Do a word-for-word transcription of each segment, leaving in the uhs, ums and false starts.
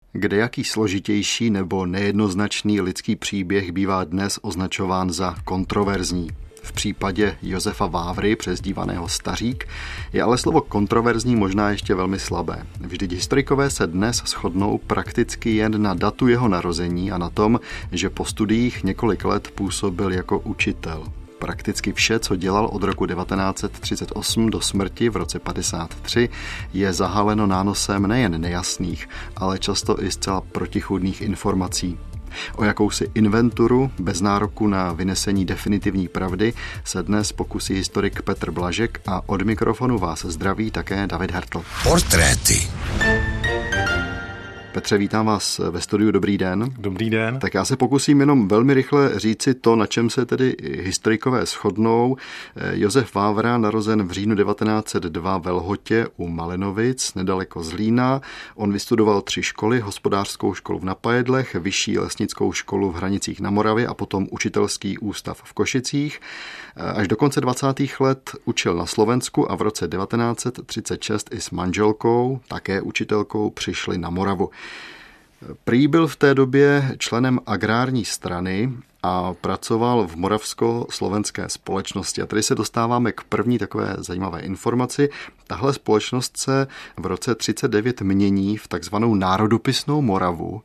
Kdejaký složitější nebo nejednoznačný lidský příběh bývá dnes označován za kontroverzní. V případě Josefa Vávry, přezdívaného Stařík, je ale slovo kontroverzní možná ještě velmi slabé. Vždyť historikové se dnes shodnou prakticky jen na datu jeho narození a na tom, že po studiích několik let působil jako učitel. Prakticky vše, co dělal od roku devatenáct set třicet osm do smrti v roce padesát tři, je zahaleno nánosem nejen nejasných, ale často i zcela protichůdných informací. O jakousi inventuru bez nároku na vynesení definitivní pravdy se dnes pokusí historik Petr Blažek a od mikrofonu vás zdraví také David Hertl. Portréty. Petře, vítám vás ve studiu, dobrý den. Dobrý den. Tak já se pokusím jenom velmi rychle říci to, na čem se tedy historikové shodnou. Josef Vávra, narozen v říjnu devatenáct set dva ve Lhotě u Malinovic, nedaleko Zlína. On vystudoval tři školy, hospodářskou školu v Napajedlech, vyšší lesnickou školu v Hranicích na Moravě a potom učitelský ústav v Košicích. Až do konce dvacátých let učil na Slovensku a v roce devatenáct set třicet šest i s manželkou, také učitelkou, přišli na Moravu. Prý byl v té době členem agrární strany a pracoval v Moravsko-slovenské společnosti. A tady se dostáváme k první takové zajímavé informaci. Tahle společnost se v roce třicet devět mění v takzvanou Národopisnou Moravu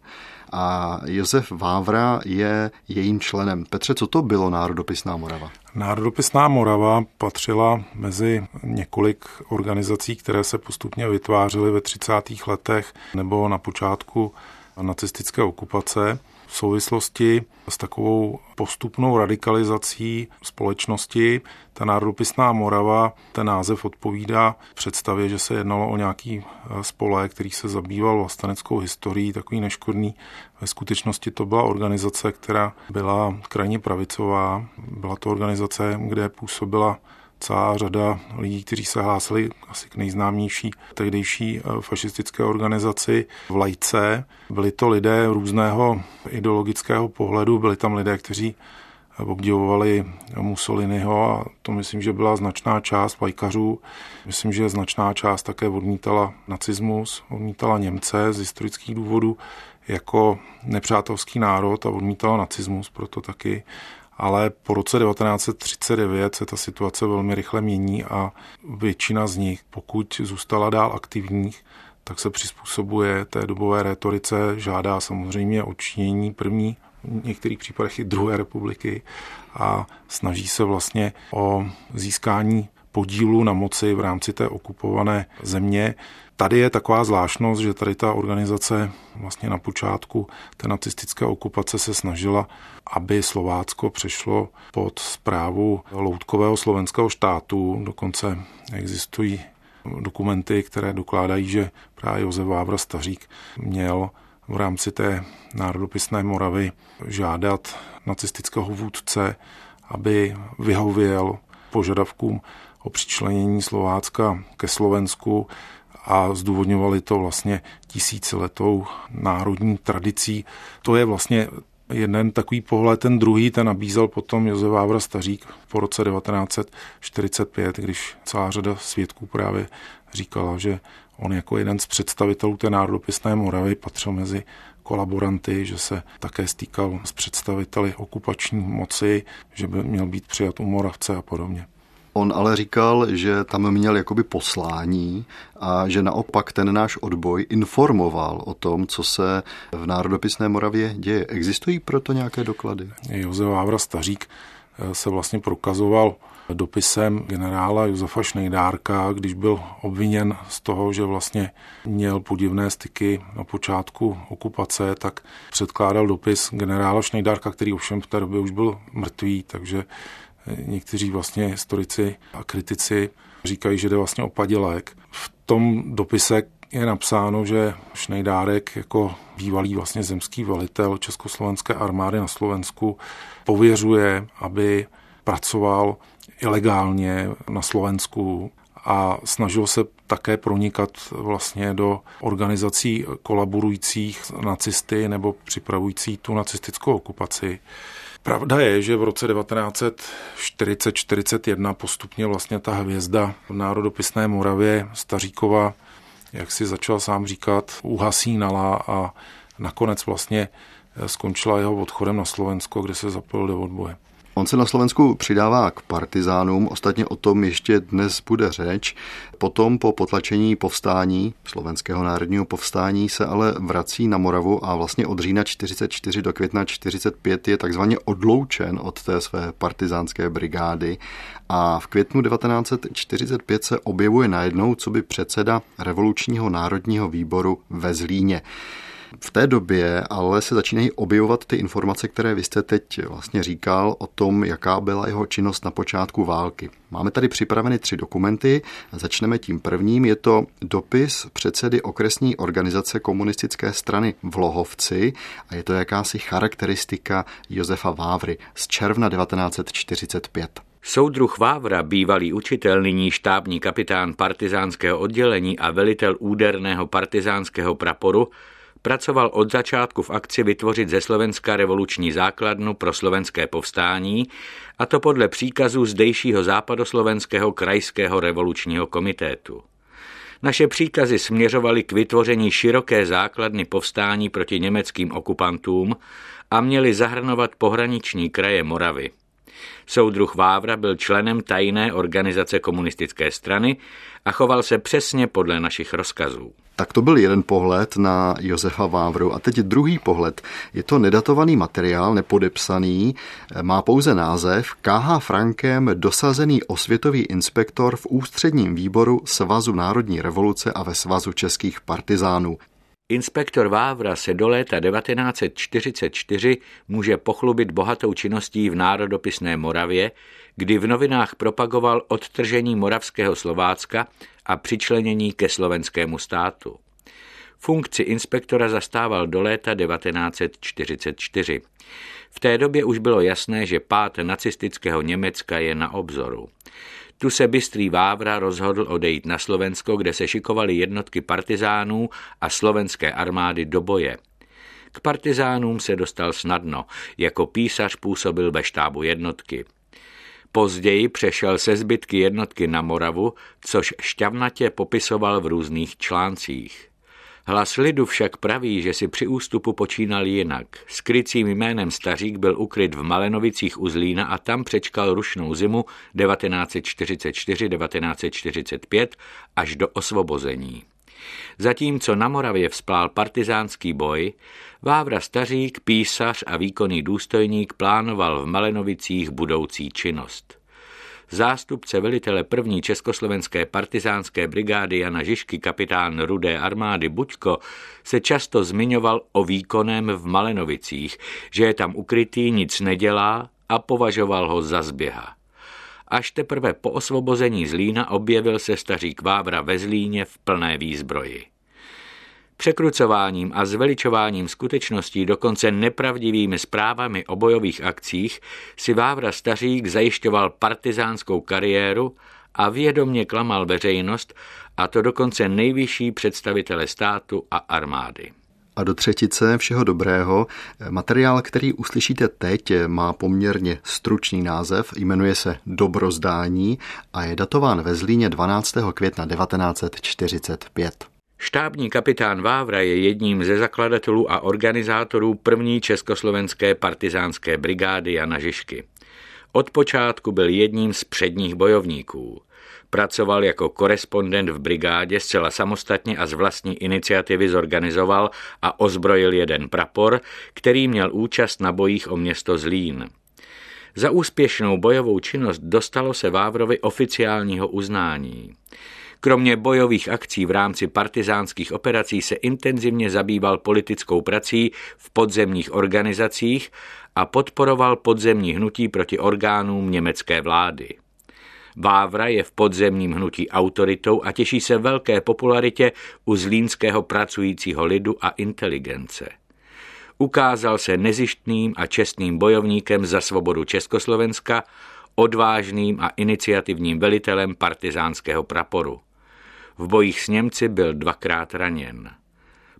a Josef Vávra je jejím členem. Petře, co to bylo Národopisná Morava? Národopisná Morava patřila mezi několik organizací, které se postupně vytvářely ve třicátých letech nebo na počátku nacistické okupace v souvislosti s takovou postupnou radikalizací společnosti. Ta Národopisná Morava, ten název odpovídá představě, že se jednalo o nějaký spolek, který se zabýval vlasteneckou historií, takový neškodný. Ve skutečnosti to byla organizace, která byla krajně pravicová. Byla to organizace, kde působila celá řada lidí, kteří se hlásili asi k nejznámější tehdejší fašistické organizaci v Lajce. Byli to lidé různého ideologického pohledu, byli tam lidé, kteří obdivovali Mussoliniho a to myslím, že byla značná část lajkařů. Myslím, že značná část také odmítala nacismus, odmítala Němce z historických důvodů jako nepřátelský národ a odmítala nacismus, proto taky. Ale po roce devatenáct set třicet devět se ta situace velmi rychle mění a většina z nich, pokud zůstala dál aktivních, tak se přizpůsobuje té dobové rétorice, žádá samozřejmě odčinění první, v některých případech i druhé republiky a snaží se vlastně o získání podílu na moci v rámci té okupované země. Tady je taková zvláštnost, že tady ta organizace vlastně na počátku té nacistické okupace se snažila, aby Slovácko přešlo pod správu loutkového slovenského štátu. Dokonce existují dokumenty, které dokládají, že právě Josef Vávra Stařík měl v rámci té Národopisné Moravy žádat nacistického vůdce, aby vyhověl požadavkům o přičlenění Slovácka ke Slovensku a zdůvodňovali to vlastně tisíciletou národní tradicí. To je vlastně jeden takový pohled, ten druhý, ten nabízel potom Josef Vávra Stařík po roce devatenáct set čtyřicet pět, když celá řada svědků právě říkala, že on jako jeden z představitelů té Národopisné Moravy patřil mezi kolaboranty, že se také stýkal s představiteli okupační moci, že by měl být přijat u Moravce a podobně. On ale říkal, že tam měl jakoby poslání a že naopak ten náš odboj informoval o tom, co se v Národopisné Moravě děje. Existují proto nějaké doklady? Josef Vávra Stařík se vlastně prokazoval dopisem generála Josefa Šnejdárka, když byl obviněn z toho, že vlastně měl podivné styky na počátku okupace, tak předkládal dopis generála Šnejdárka, který ovšem v té době už byl mrtvý, takže někteří vlastně historici a kritici říkají, že jde vlastně o padělek. V tom dopise je napsáno, že Šnejdárek jako bývalý vlastně zemský velitel československé armády na Slovensku pověřuje, aby pracoval ilegálně na Slovensku a snažil se také pronikat vlastně do organizací kolaborujících s nacisty nebo připravující tu nacistickou okupaci. Pravda je, že v roce devatenáct set čtyřicet čtyřicet jedna postupně vlastně ta hvězda v Národopisné Moravě Staříkova jak si začal sám říkat, uhasínala a nakonec vlastně skončila jeho odchodem na Slovensko, kde se zapojil do odboje. On se na Slovensku přidává k partizánům, ostatně o tom ještě dnes bude řeč. Potom po potlačení povstání, Slovenského národního povstání, se ale vrací na Moravu a vlastně od října čtyřicet čtyři do května čtyřicet pět je takzvaně odloučen od té své partizánské brigády a v květnu devatenáct set čtyřicet pět se objevuje najednou coby předseda Revolučního národního výboru ve Zlíně. V té době ale se začínají objevovat ty informace, které vy jste teď vlastně říkal o tom, jaká byla jeho činnost na počátku války. Máme tady připraveny tři dokumenty. Začneme tím prvním. Je to dopis předsedy okresní organizace komunistické strany v Lohovci a je to jakási charakteristika Josefa Vávry z června devatenáct set čtyřicet pět. Soudruh Vávra, bývalý učitel, nyní štábní kapitán partizánského oddělení a velitel úderného partizánského praporu, pracoval od začátku v akci vytvořit ze Slovenska revoluční základnu pro slovenské povstání, a to podle příkazu zdejšího západoslovenského krajského revolučního komitétu. Naše příkazy směřovaly k vytvoření široké základny povstání proti německým okupantům a měly zahrnovat pohraniční kraje Moravy. Soudruh Vávra byl členem tajné organizace komunistické strany a choval se přesně podle našich rozkazů. Tak to byl jeden pohled na Josefa Vávru. A teď druhý pohled. Je to nedatovaný materiál, nepodepsaný, má pouze název K H Frankem dosazený osvětový inspektor v ústředním výboru Svazu národní revoluce a ve Svazu českých partizánů. Inspektor Vávra se do léta devatenáct set čtyřicet čtyři může pochlubit bohatou činností v národopisné Moravě, kdy v novinách propagoval odtržení moravského Slovácka a přičlenění ke slovenskému státu. Funkci inspektora zastával do léta devatenáct set čtyřicet čtyři. V té době už bylo jasné, že pád nacistického Německa je na obzoru. Tu se bystrý Vávra rozhodl odejít na Slovensko, kde se šikovaly jednotky partizánů a slovenské armády do boje. K partizánům se dostal snadno, jako písař působil ve štábu jednotky. Později přešel se zbytky jednotky na Moravu, což šťavnatě popisoval v různých článcích. Hlas lidu však praví, že si při ústupu počínal jinak. S krycím jménem Stařík byl ukryt v Malenovicích u Zlína a tam přečkal rušnou zimu devatenáct set čtyřicet čtyři devatenáct set čtyřicet pět až do osvobození. Zatímco na Moravě vzplál partizánský boj, Vávra Stařík, písař a výkonný důstojník, plánoval v Malenovicích budoucí činnost. Zástupce velitele první československé partizánské brigády Jana Žižky, kapitán Rudé armády Buďko, se často zmiňoval o výkonem v Malenovicích, že je tam ukrytý, nic nedělá, a považoval ho za zběha. Až teprve po osvobození Zlína objevil se Stařík Vávra ve Zlíně v plné výzbroji. Překrucováním a zveličováním skutečností, dokonce nepravdivými zprávami o bojových akcích, si Vávra Stařík zajišťoval partizánskou kariéru a vědomě klamal veřejnost, a to dokonce nejvyšší představitele státu a armády. A do třetice všeho dobrého. Materiál, který uslyšíte teď, má poměrně stručný název, jmenuje se Dobrozdání a je datován ve Zlíně dvanáctého května devatenáct set čtyřicet pět. Štábní kapitán Vávra je jedním ze zakladatelů a organizátorů první československé partizánské brigády Jana Žižky. Od počátku byl jedním z předních bojovníků. Pracoval jako korespondent v brigádě, zcela samostatně a z vlastní iniciativy zorganizoval a ozbrojil jeden prapor, který měl účast na bojích o město Zlín. Za úspěšnou bojovou činnost dostalo se Vávrovi oficiálního uznání. Kromě bojových akcí v rámci partizánských operací se intenzivně zabýval politickou prací v podzemních organizacích a podporoval podzemní hnutí proti orgánům německé vlády. Vávra je v podzemním hnutí autoritou a těší se velké popularitě u zlínského pracujícího lidu a inteligence. Ukázal se nezištným a čestným bojovníkem za svobodu Československa, odvážným a iniciativním velitelem partizánského praporu. V bojích s Němci byl dvakrát raněn.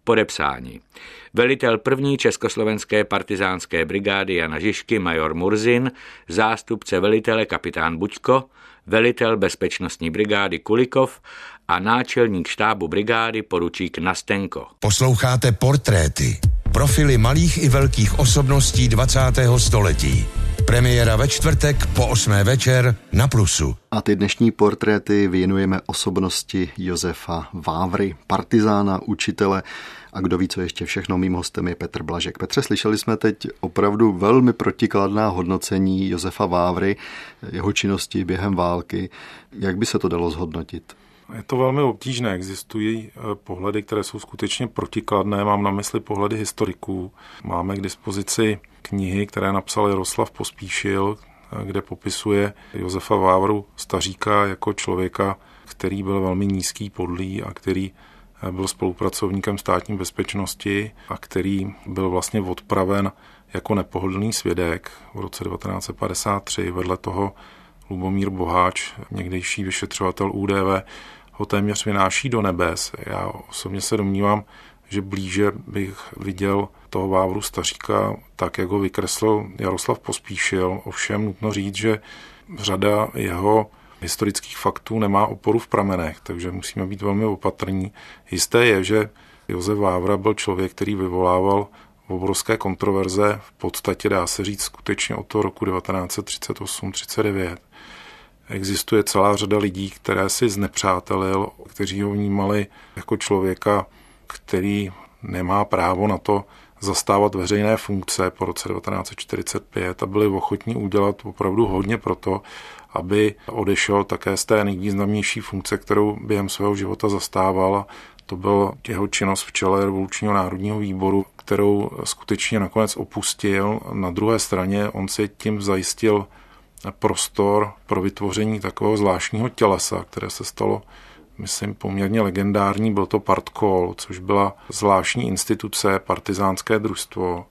Podepsáni: velitel první československé partyzánské brigády Jana Žižky major Murzin, zástupce velitele kapitán Buďko, velitel bezpečnostní brigády Kulikov a náčelník štábu brigády poručík Nastenko. Posloucháte Portréty, profily malých i velkých osobností dvacátého století. Premiéra ve čtvrtek po osmé večer na Plusu. A ty dnešní portréty věnujeme osobnosti Josefa Vávry, partizána, učitele a kdo ví, co ještě všechno. Mým hostem je Petr Blažek. Petře, slyšeli jsme teď opravdu velmi protikladná hodnocení Josefa Vávry, jeho činnosti během války. Jak by se to dalo zhodnotit? Je to velmi obtížné. Existují pohledy, které jsou skutečně protikladné. Mám na mysli pohledy historiků. Máme k dispozici knihy, které napsal Jaroslav Pospíšil, kde popisuje Josefa Vávru Staříka jako člověka, který byl velmi nízký, podlý a který byl spolupracovníkem státní bezpečnosti a který byl vlastně odpraven jako nepohodlný svědek v roce devatenáct set padesát tři. Vedle toho Lubomír Boháč, někdejší vyšetřovatel U D V, ho téměř vynáší do nebes. Já osobně se domnívám, že blíže bych viděl toho Vávru Staříka tak, jak ho vykreslil Jaroslav Pospíšil. Ovšem nutno říct, že řada jeho historických faktů nemá oporu v pramenech, takže musíme být velmi opatrní. Jisté je, že Josef Vávra byl člověk, který vyvolával obrovské kontroverze, v podstatě dá se říct skutečně od toho roku devatenáct set třicet osm třicet devět. Existuje celá řada lidí, které si znepřátelil, kteří ho vnímali jako člověka, který nemá právo na to zastávat veřejné funkce po roce devatenáct set čtyřicet pět a byli ochotní udělat opravdu hodně pro to, aby odešel také z té nejvýznamnější funkce, kterou během svého života zastával. A to byla jeho činnost v čele Revolučního národního výboru, kterou skutečně nakonec opustil. Na druhé straně on si tím zajistil prostor pro vytvoření takového zvláštního tělesa, které se stalo, myslím, poměrně legendární. Byl to Partkol, což byla zvláštní instituce, partizánské družstvo,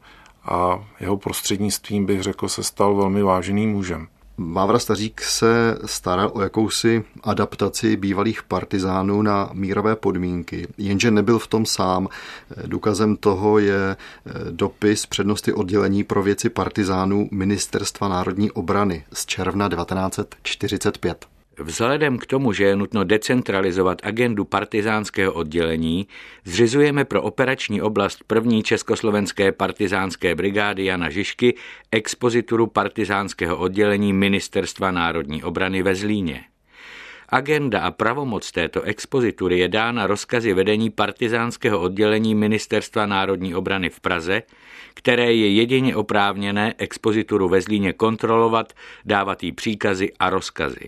a jeho prostřednictvím, bych řekl, se stal velmi váženým mužem. Vávra Stařík se staral o jakousi adaptaci bývalých partizánů na mírové podmínky, jenže nebyl v tom sám. Důkazem toho je dopis přednosty oddělení pro věci partizánů Ministerstva národní obrany z června devatenáct set čtyřicet pět. Vzhledem k tomu, že je nutno decentralizovat agendu partizánského oddělení, zřizujeme pro operační oblast první československé partizánské brigády Jana Žižky expozituru partizánského oddělení Ministerstva národní obrany ve Zlíně. Agenda a pravomoc této expozitury je dána rozkazy vedení partizánského oddělení Ministerstva národní obrany v Praze, které je jedině oprávněné expozituru ve Zlíně kontrolovat, dávat jí příkazy a rozkazy.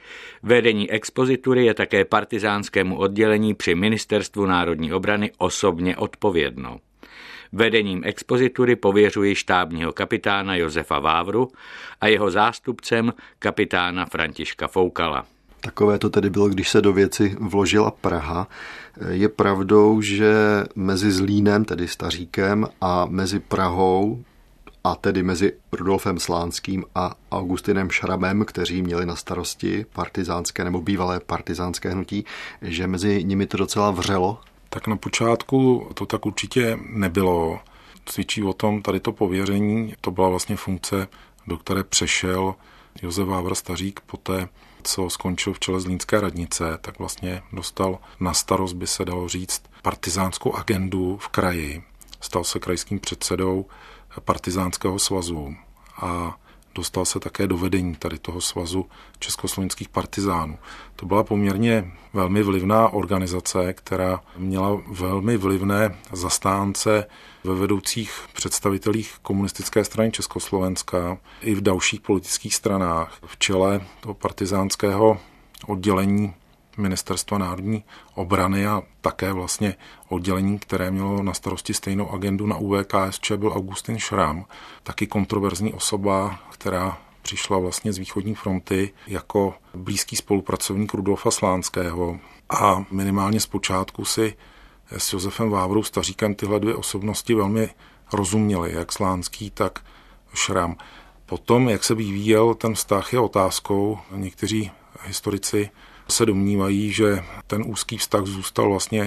Vedení expozitury je také partizánskému oddělení při Ministerstvu národní obrany osobně odpovědno. Vedením expozitury pověřuji štábního kapitána Josefa Vávru a jeho zástupcem kapitána Františka Foukala. Takové to tedy bylo, když se do věci vložila Praha. Je pravdou, že mezi Zlínem, tedy Staříkem, a mezi Prahou, a tedy mezi Rudolfem Slánským a Augustinem Šrabem, kteří měli na starosti partizánské nebo bývalé partizánské hnutí, že mezi nimi to docela vřelo? Tak na počátku to tak určitě nebylo. Svědčí o tom tady to pověření, to byla vlastně funkce, do které přešel Josef Vávra Stařík poté, co skončil v čele zlínské radnice, tak vlastně dostal na starost, by se dalo říct, partizánskou agendu v kraji. Stal se krajským předsedou partizánského svazu a dostal se také do vedení tady toho svazu československých partizánů. To byla poměrně velmi vlivná organizace, která měla velmi vlivné zastánce ve vedoucích představitelích komunistické strany Československa i v dalších politických stranách. V čele toho partizánského oddělení Ministerstva národní obrany a také vlastně oddělení, které mělo na starosti stejnou agendu na U V K S Č, byl Augustin Šram, taky kontroverzní osoba, která přišla vlastně z východní fronty jako blízký spolupracovník Rudolfa Slánského a minimálně zpočátku si s Josefem Vávrou Staříkem tyhle dvě osobnosti velmi rozuměli, jak Slánský, tak Šram. Potom, jak se vyvíjel ten vztah, je otázkou. Někteří historici se domnívají, že ten úzký vztah zůstal vlastně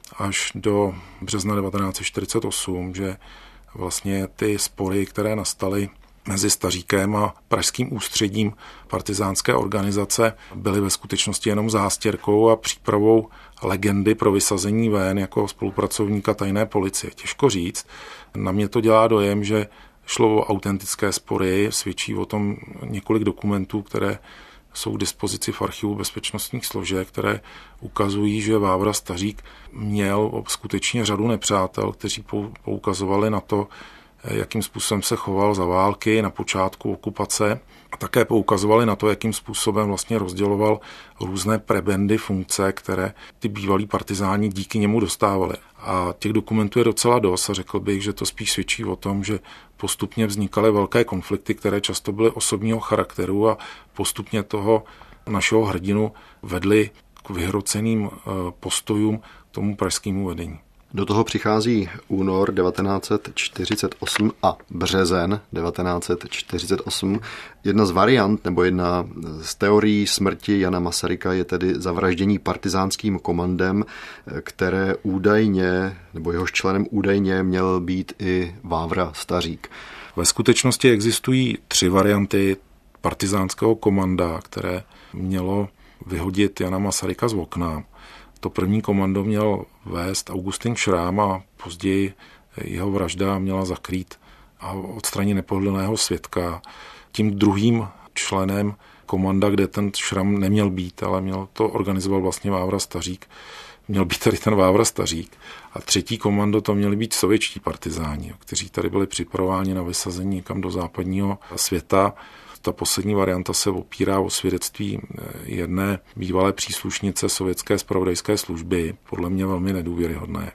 až do března devatenáct set čtyřicet osm, že vlastně ty spory, které nastaly mezi Staříkem a pražským ústředím partizánské organizace, byly ve skutečnosti jenom zástěrkou a přípravou legendy pro vysazení ven jako spolupracovníka tajné policie. Těžko říct. Na mě to dělá dojem, že šlo o autentické spory, svědčí o tom několik dokumentů, které jsou k dispozici v archivu bezpečnostních složek, které ukazují, že Vávra Stařík měl skutečně řadu nepřátel, kteří poukazovali na to, jakým způsobem se choval za války na počátku okupace a také poukazovali na to, jakým způsobem vlastně rozděloval různé prebendy, funkce, které ty bývalí partizáni díky němu dostávali. A těch dokumentů je docela dost a řekl bych, že to spíš svědčí o tom, že postupně vznikaly velké konflikty, které často byly osobního charakteru a postupně toho našeho hrdinu vedly k vyhroceným postojům tomu pražskému vedení. Do toho přichází únor devatenáct set čtyřicet osm a březen devatenáct set čtyřicet osm. Jedna z variant nebo jedna z teorií smrti Jana Masaryka je tedy zavraždění partizánským komandem, které údajně, nebo jehož členem údajně měl být i Vávra Stařík. Ve skutečnosti existují tři varianty partizánského komanda, které mělo vyhodit Jana Masaryka z okna. To první komando měl vést Augustin Šrám a později jeho vražda měla zakrýt a odstranit nepohodlného svědka. Tím druhým členem komanda, kde ten Šrám neměl být, ale měl to organizoval vlastně Vávra Stařík, měl být tady ten Vávra Stařík. A třetí komando to měli být sovětští partizáni, kteří tady byli připravováni na vysazení někam do západního světa. Ta poslední varianta se opírá o svědectví jedné bývalé příslušnice sovětské zpravodajské služby, podle mě velmi nedůvěryhodné.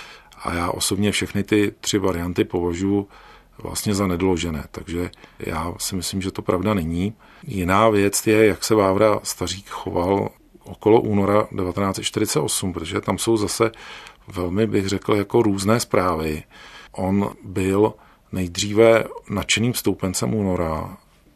A já osobně všechny ty tři varianty považuji vlastně za nedoložené, takže já si myslím, že to pravda není. Jiná věc je, jak se Vávra Stařík choval okolo února devatenáct set čtyřicet osm, protože tam jsou zase velmi, bych řekl, jako různé zprávy. On byl nejdříve nadšeným stoupencem února,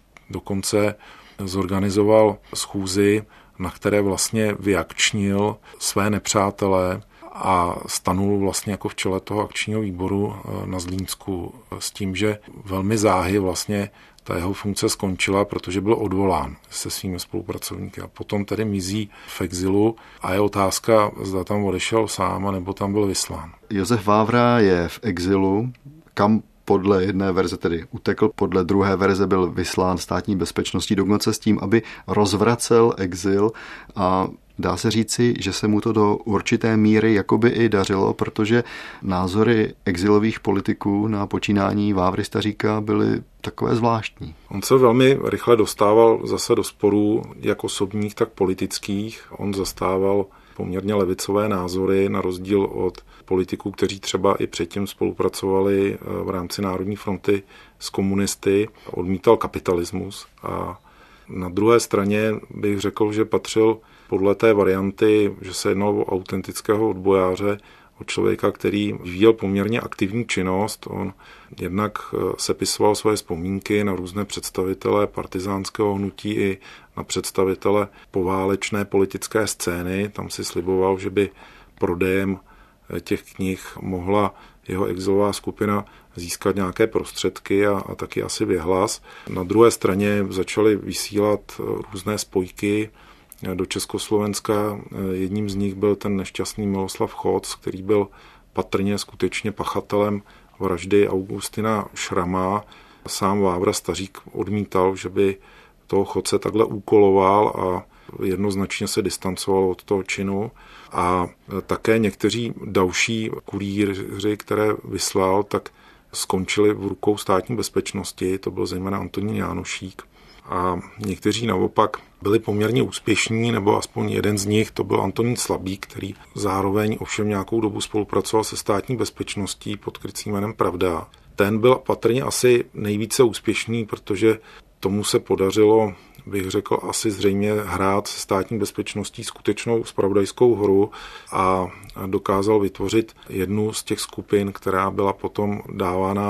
dokonce zorganizoval schůzi, na které vlastně vyakčnil své nepřátele a stanul vlastně jako v čele toho akčního výboru na Zlínsku s tím, že velmi záhy vlastně ta jeho funkce skončila, protože byl odvolán se svými spolupracovníky a potom tedy mizí v exilu a je otázka, zda tam odešel sám, nebo tam byl vyslán. Josef Vávra je v exilu, kam podle jedné verze tedy utekl, podle druhé verze byl vyslán státní bezpečností, dokonce s tím, aby rozvracel exil a dá se říci, že se mu to do určité míry jakoby i dařilo, protože názory exilových politiků na počínání Vávry Staříka byly takové zvláštní. On se velmi rychle dostával zase do sporů jak osobních, tak politických. On zastával poměrně levicové názory na rozdíl od politiků, kteří třeba i předtím spolupracovali v rámci Národní fronty s komunisty. Odmítal kapitalismus a na druhé straně bych řekl, že patřil podle té varianty, že se jednalo o autentického odbojáře, o člověka, který vyvíjel poměrně aktivní činnost. On jednak sepisoval své vzpomínky na různé představitele partizánského hnutí i na představitele poválečné politické scény. Tam si sliboval, že by prodejem těch knih mohla jeho exilová skupina získat nějaké prostředky a, a taky asi věhlas. Na druhé straně začaly vysílat různé spojky do Československa. Jedním z nich byl ten nešťastný Miloslav Choc, který byl patrně skutečně pachatelem vraždy Augustina Šrama. Sám Vávra Stařík odmítal, že by toho Choce takhle úkoloval a jednoznačně se distancoval od toho činu. A také někteří další kurýři, které vyslal, tak skončili v rukou státní bezpečnosti, to byl zejména Antonín Jánošík. A někteří naopak byli poměrně úspěšní, nebo aspoň jeden z nich, to byl Antonín Slabík, který zároveň ovšem nějakou dobu spolupracoval se státní bezpečností pod krycím jménem Pravda. Ten byl patrně asi nejvíce úspěšný, protože tomu se podařilo, bych řekl, asi zřejmě hrát se státní bezpečností skutečnou zpravodajskou hru a dokázal vytvořit jednu z těch skupin, která byla potom dávána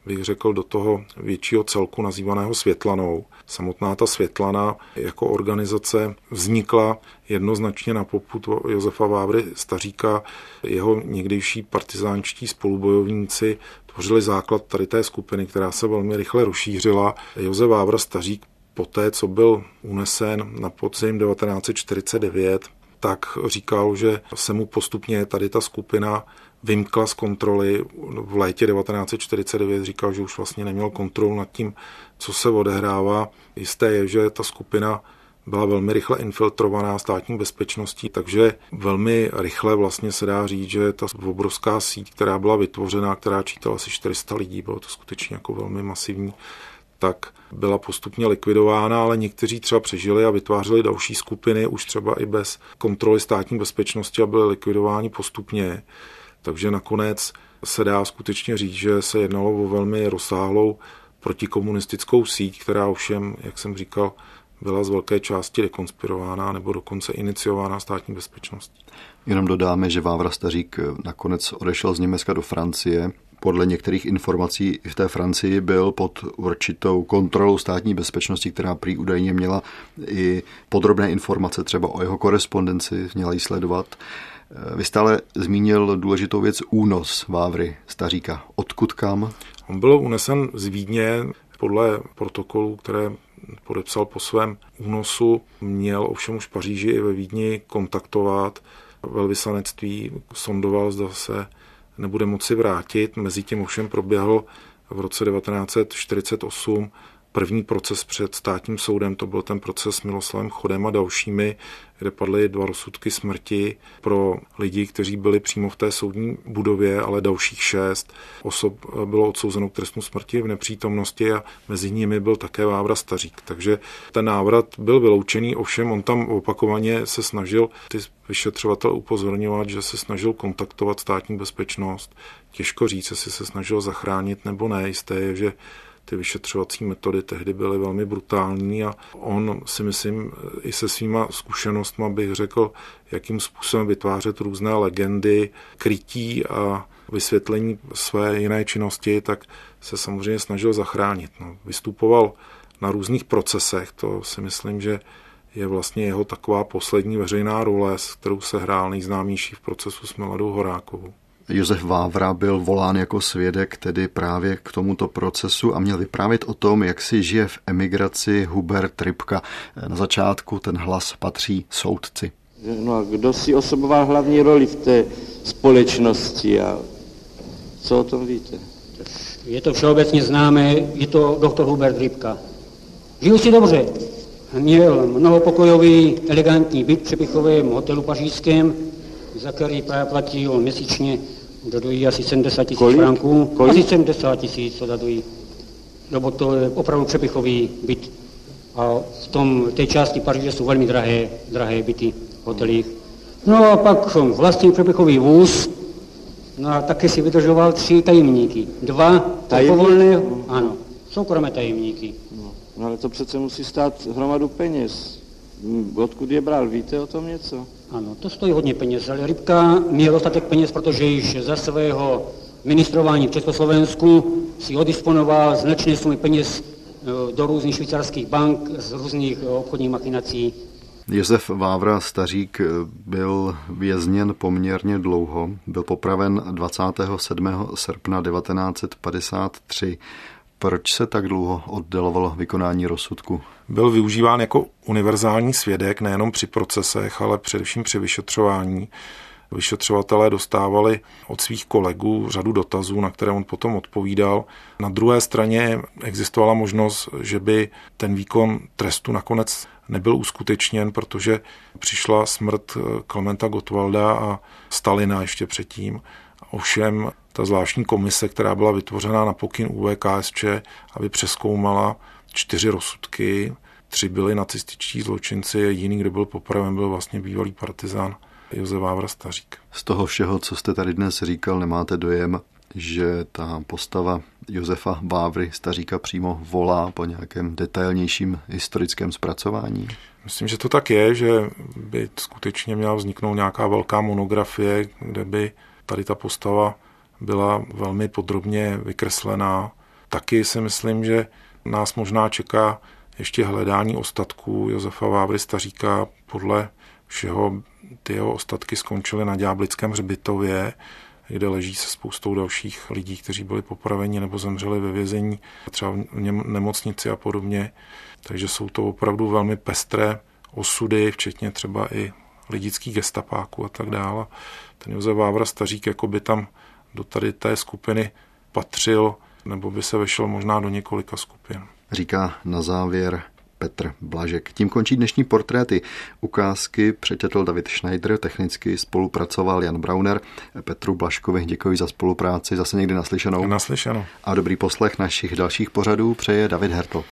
bych řekl, do toho většího celku nazývaného Světlanou. Samotná ta Světlana jako organizace vznikla jednoznačně na popud Josefa Vávry Staříka. Jeho někdejší partizánští spolubojovníci tvořili základ tady té skupiny, která se velmi rychle rozšířila. Josef Vávra Stařík poté, co byl unesen na podzim devatenáct set čtyřicet devět, tak říkal, že se mu postupně tady ta skupina vymkla z kontroly. V létě devatenáct set čtyřicet devět říkal, že už vlastně neměl kontrolu nad tím, co se odehrává. Jisté je, že ta skupina byla velmi rychle infiltrovaná státní bezpečností, takže velmi rychle vlastně se dá říct, že ta obrovská síť, která byla vytvořena, která čítala asi čtyři sta lidí, bylo to skutečně jako velmi masivní, tak byla postupně likvidována, ale někteří třeba přežili a vytvářeli další skupiny, už třeba i bez kontroly státní bezpečnosti a byly likvidováni postupně. Takže nakonec se dá skutečně říct, že se jednalo o velmi rozsáhlou protikomunistickou síť, která ovšem, jak jsem říkal, byla z velké části dekonspirována nebo dokonce iniciována státní bezpečností. Jenom dodáme, že Vávra Stařík nakonec odešel z Německa do Francie. Podle některých informací i v té Francii byl pod určitou kontrolou státní bezpečnosti, která prý údajně měla i podrobné informace třeba o jeho korespondenci, měla ji sledovat. Vy stále zmínil důležitou věc únos Vávry Staříka. Odkud kam? On byl unesen z Vídně podle protokolů, které podepsal po svém únosu. Měl ovšem už v Paříži i ve Vídni kontaktovat velvyslanectví, sondoval, zda se nebude moci vrátit. Mezitím ovšem proběhl v roce devatenáct set čtyřicet osm první proces před státním soudem, to byl ten proces s Miloslavem Chodem a dalšími, kde padly dva rozsudky smrti pro lidi, kteří byli přímo v té soudní budově, ale dalších šest osob bylo odsouzeno k trestu smrti v nepřítomnosti a mezi nimi byl také Vávra Stařík. Takže ten návrat byl vyloučený, ovšem on tam opakovaně se snažil ty vyšetřovatel upozorňovat, že se snažil kontaktovat státní bezpečnost. Těžko říct, jestli se snažil zachránit nebo ne. Jisté je, že ty vyšetřovací metody tehdy byly velmi brutální a on si myslím i se svýma zkušenostma bych řekl, jakým způsobem vytvářet různé legendy, krytí a vysvětlení své jiné činnosti, tak se samozřejmě snažil zachránit. No, vystupoval na různých procesech, to si myslím, že je vlastně jeho taková poslední veřejná role, s kterou se hrál nejznámější v procesu s Miladou Horákovou. Josef Vávra byl volán jako svědek tedy právě k tomuto procesu a měl vyprávět o tom, jak si žije v emigraci Hubert Ripka. Na začátku ten hlas patří soudci. No a kdo si osoboval hlavní roli v té společnosti a co o tom víte? Je to všeobecně známé, je to doktor Hubert Ripka. Žil si dobře. Měl mnohopokojový, elegantní byt v přepichovém hotelu pařížském, za který právě platil měsíčně, dodadují asi sedmdesát tisíc franků. Kolik? Asi sedmdesát tisíc dodadují. Lebo to je opravdu přepichový byt. A v tom, té části Paříže jsou velmi drahé, drahé byty v hotelích. No a pak vlastní přepichový vůz, no a také si vydržoval tři tajemníky. Dva povolné, ano, soukromé tajemníky. No, no ale to přece musí stát hromadu peněz. Odkud je bral, víte o tom něco? Ano, to stojí hodně peněz, ale Ripka měl dostatek peněz, protože již za svého ministrování v Československu si odisponoval značné sumy peněz do různých švýcarských bank z různých obchodních machinací. Josef Vávra Stařík byl vězněn poměrně dlouho. Byl popraven dvacátého sedmého srpna devatenáct set padesát tři. Proč se tak dlouho oddalovalo vykonání rozsudku? Byl využíván jako univerzální svědek nejenom při procesech, ale především při vyšetřování. Vyšetřovatelé dostávali od svých kolegů řadu dotazů, na které on potom odpovídal. Na druhé straně existovala možnost, že by ten výkon trestu nakonec nebyl uskutečněn, protože přišla smrt Klementa Gottwalda a Stalina ještě předtím. Ovšem ta zvláštní komise, která byla vytvořena na pokyn U V K S Č, aby přezkoumala čtyři rozsudky, tři byli nacističtí zločinci, jediný, kdo byl popraven, byl vlastně bývalý partizán Josef Vávra Stařík. Z toho všeho, co jste tady dnes říkal, nemáte dojem, že ta postava Josefa Vávry Staříka přímo volá po nějakém detailnějším historickém zpracování? Myslím, že to tak je, že by skutečně měla vzniknout nějaká velká monografie, kde by tady ta postava byla velmi podrobně vykreslená. taky si myslím, že nás možná čeká ještě hledání ostatků Josefa Vávry Staříka. Podle všeho ty jeho ostatky skončily na Ďáblickém hřbitově, kde leží se spoustou dalších lidí, kteří byli popraveni nebo zemřeli ve vězení, třeba v nemocnici a podobně. Takže jsou to opravdu velmi pestré osudy, včetně třeba i lidických gestapáků a tak dále. Ten Josef Vávra Stařík jako by tam do tady té skupiny patřil, nebo by se vešel možná do několika skupin. Říká na závěr Petr Blažek. Tím končí dnešní portréty. Ukázky přečetl David Schneider, technicky spolupracoval Jan Brauner. Petru Blažkovi děkuji za spolupráci, zase někdy naslyšenou. Naslyšenou. A dobrý poslech našich dalších pořadů přeje David Hertl.